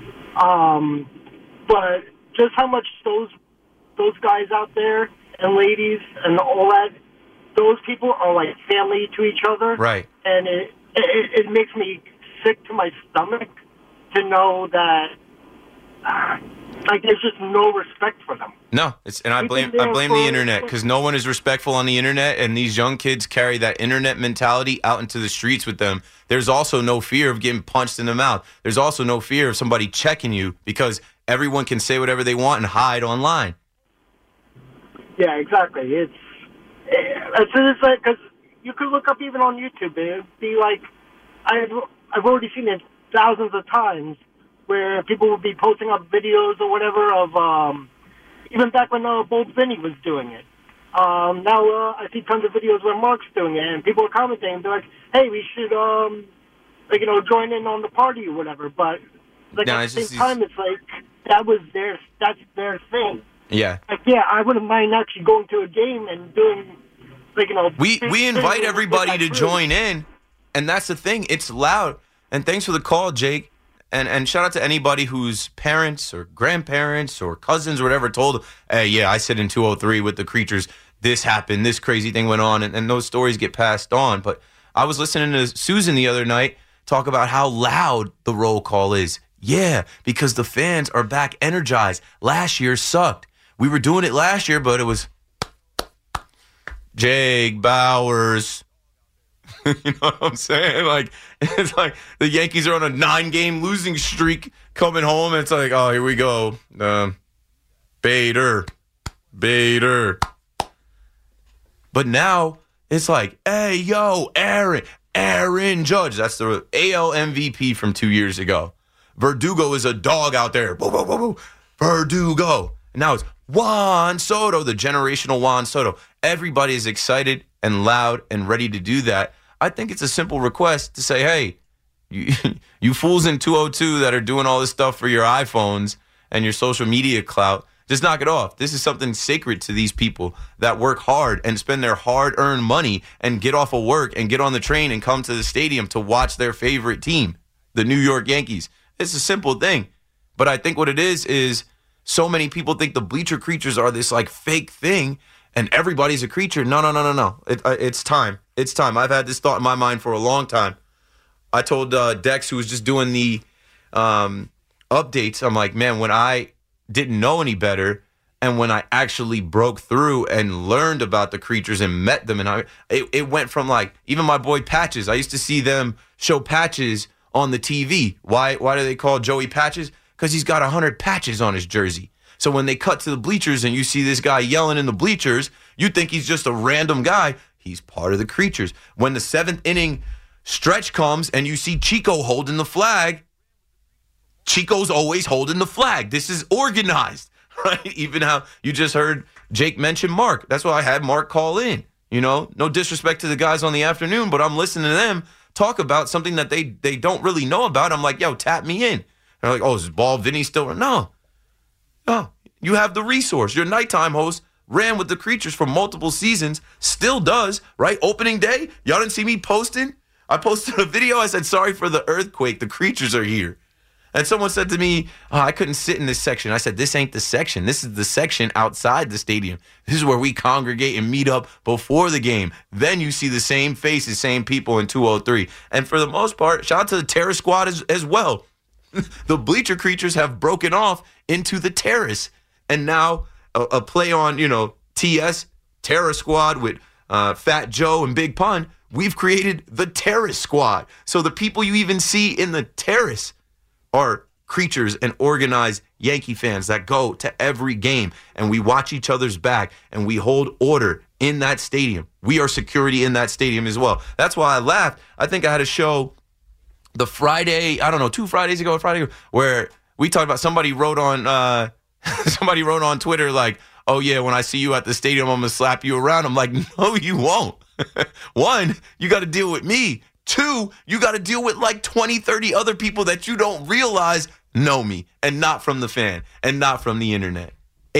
But just how much those guys out there and ladies and all that, those people are like family to each other. Right. And it makes me sick to my stomach to know that there's just no respect for them. No, I blame the internet because no one is respectful on the internet, and these young kids carry that internet mentality out into the streets with them. There's also no fear of getting punched in the mouth. There's also no fear of somebody checking you because everyone can say whatever they want and hide online. Yeah, exactly. It's like because you could look up even on YouTube. It'd be like I've already seen it thousands of times where people would be posting up videos or whatever of even back when Bold Vinny was doing it. Now I see tons of videos where Mark's doing it, and people are commenting. They're like, "Hey, we should, join in on the party or whatever." But at the same time, it's like that's their thing. Yeah. Like, I wouldn't mind actually going to a game and doing, We invite everybody to join in, and that's the thing. It's loud. And thanks for the call, Jake. And shout out to anybody whose parents or grandparents or cousins or whatever told them, hey, I sit in 203 with the Creatures. This happened. This crazy thing went on. And those stories get passed on. But I was listening to Susan the other night talk about how loud the roll call is. Yeah, because the fans are back energized. Last year sucked. We were doing it last year, but it was Jake Bauers. You know what I'm saying? It's like the Yankees are on a 9-game losing streak coming home, and it's like, oh, here we go. Bader. But now it's like, hey, yo, Aaron Judge. That's the AL MVP from 2 years ago. Verdugo is a dog out there. Whoa, whoa, whoa, whoa. Verdugo. And now it's Juan Soto, the generational Juan Soto. Everybody is excited and loud and ready to do that. I think it's a simple request to say, hey, you fools in 202 that are doing all this stuff for your iPhones and your social media clout, just knock it off. This is something sacred to these people that work hard and spend their hard-earned money and get off of work and get on the train and come to the stadium to watch their favorite team, the New York Yankees. It's a simple thing. But I think what it is so many people think the bleacher creatures are this fake thing and everybody's a creature. No. It's time. It's time. I've had this thought in my mind for a long time. I told Dex, who was just doing the updates, I'm like, man, when I didn't know any better and when I actually broke through and learned about the creatures and met them, and it went from even my boy Patches. I used to see them show Patches on the TV. Why do they call Joey Patches? Because he's got 100 patches on his jersey. So when they cut to the bleachers and you see this guy yelling in the bleachers, you think he's just a random guy. He's part of the creatures. When the 7th inning stretch comes and you see Chico holding the flag, Chico's always holding the flag. This is organized, right? Even how you just heard Jake mention Mark. That's why I had Mark call in. No disrespect to the guys on the afternoon, but I'm listening to them talk about something that they don't really know about. I'm like, yo, tap me in. They're like, oh, is Bald Vinny still? No, you have the resource. Your nighttime host ran with the creatures for multiple seasons, still does, right? Opening day, y'all didn't see me posting? I posted a video. I said, sorry for the earthquake. The creatures are here. And someone said to me, I couldn't sit in this section. I said, this ain't the section. This is the section outside the stadium. This is where we congregate and meet up before the game. Then you see the same faces, same people in 203. And for the most part, shout out to the Terrace Squad as well. The bleacher creatures have broken off into the Terrace. And now a play on, TS, Terrace Squad with Fat Joe and Big Pun. We've created the Terrace Squad. So the people you even see in the Terrace are creatures and organized Yankee fans that go to every game, and we watch each other's back and we hold order in that stadium. We are security in that stadium as well. That's why I laughed. I think I had a show the Friday, 2 Fridays ago, where we talked about somebody wrote on Twitter oh yeah, when I see you at the stadium, I'm gonna slap you around. I'm like, no, you won't. 1, you got to deal with me. 2, you got to deal with 20, 30 other people that you don't realize know me, and not from the fan and not from the internet.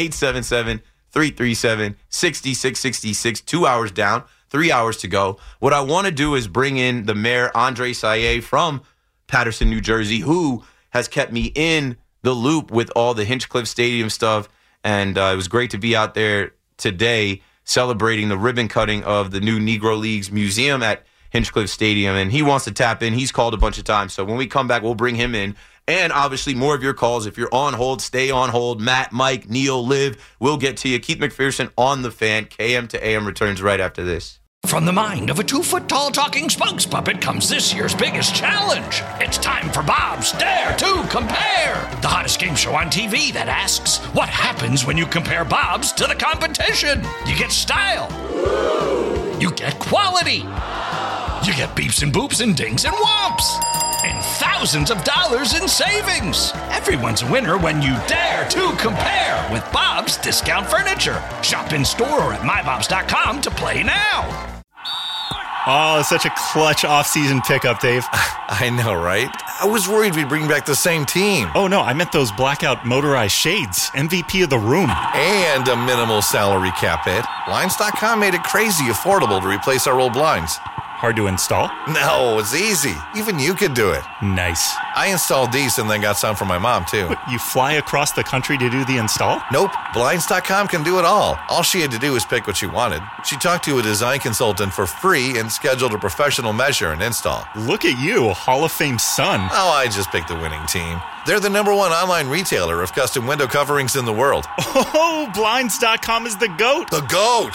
877-337-6666, 2 hours down, 3 hours to go. What I want to do is bring in the mayor, Andre Saye from Paterson, New Jersey, who has kept me in the loop with all the Hinchcliffe Stadium stuff. And it was great to be out there today celebrating the ribbon cutting of the new Negro Leagues Museum at Hinchcliffe Stadium. And he wants to tap in. He's called a bunch of times. So when we come back, we'll bring him in. And obviously more of your calls. If you're on hold, stay on hold. Matt, Mike, Neil, Liv, we'll get to you. Keith McPherson on the Fan. KM to AM returns right after this. From the mind of a 2-foot-tall talking spokes puppet comes this year's biggest challenge. It's time for Bob's Dare to Compare, the hottest game show on TV that asks, what happens when you compare Bob's to the competition? You get style. You get quality. You get beeps and boops and dings and whomps. And thousands of dollars in savings. Everyone's a winner when you dare to compare with Bob's Discount Furniture. Shop in store or at mybobs.com to play now. Oh, such a clutch off-season pickup, Dave. I know, right? I was worried we'd bring back the same team. Oh, no, I meant those blackout motorized shades. MVP of the room. And a minimal salary cap hit. Blinds.com made it crazy affordable to replace our old blinds. Hard to install? No, it's easy. Even you could do it. Nice. I installed these and then got some for my mom, too. What, you fly across the country to do the install? Nope. Blinds.com can do it all. All she had to do was pick what she wanted. She talked to a design consultant for free and scheduled a professional measure and install. Look at you, a Hall of Fame son. Oh, I just picked the winning team. They're the #1 online retailer of custom window coverings in the world. Oh, Blinds.com is the GOAT. The GOAT!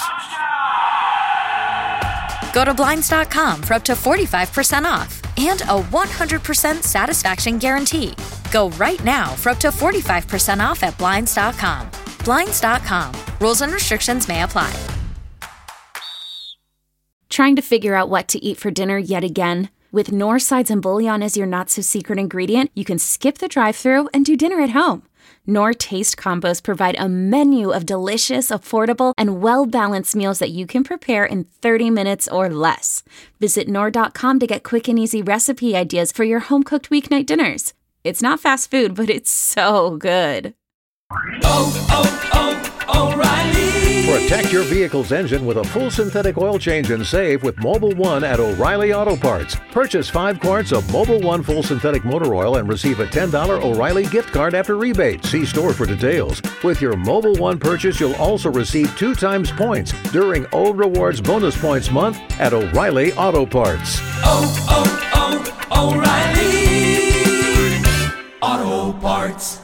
Go to Blinds.com for up to 45% off and a 100% satisfaction guarantee. Go right now for up to 45% off at Blinds.com. Blinds.com. Rules and restrictions may apply. Trying to figure out what to eat for dinner yet again? With Knorr sides and bouillon as your not-so-secret ingredient, you can skip the drive-thru and do dinner at home. Knorr Taste Combos provide a menu of delicious, affordable, and well-balanced meals that you can prepare in 30 minutes or less. Visit Knorr.com to get quick and easy recipe ideas for your home-cooked weeknight dinners. It's not fast food, but it's so good. O'Reilly. Protect your vehicle's engine with a full synthetic oil change and save with Mobil 1 at O'Reilly Auto Parts. Purchase 5 quarts of Mobil 1 full synthetic motor oil and receive a $10 O'Reilly gift card after rebate. See store for details. With your Mobil 1 purchase, you'll also receive 2 times points during O Rewards Bonus Points Month at O'Reilly Auto Parts. O'Reilly Auto Parts.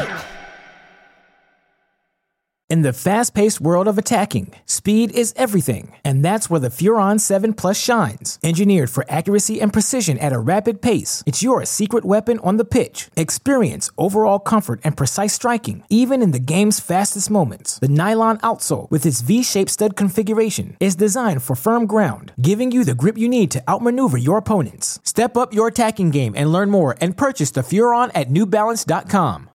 In the fast-paced world of attacking, speed is everything, and that's where the Furon 7 Plus shines. Engineered for accuracy and precision at a rapid pace, it's your secret weapon on the pitch. Experience overall comfort and precise striking, even in the game's fastest moments. The nylon outsole, with its V-shaped stud configuration, is designed for firm ground, giving you the grip you need to outmaneuver your opponents. Step up your attacking game and learn more and purchase the Furon at NewBalance.com.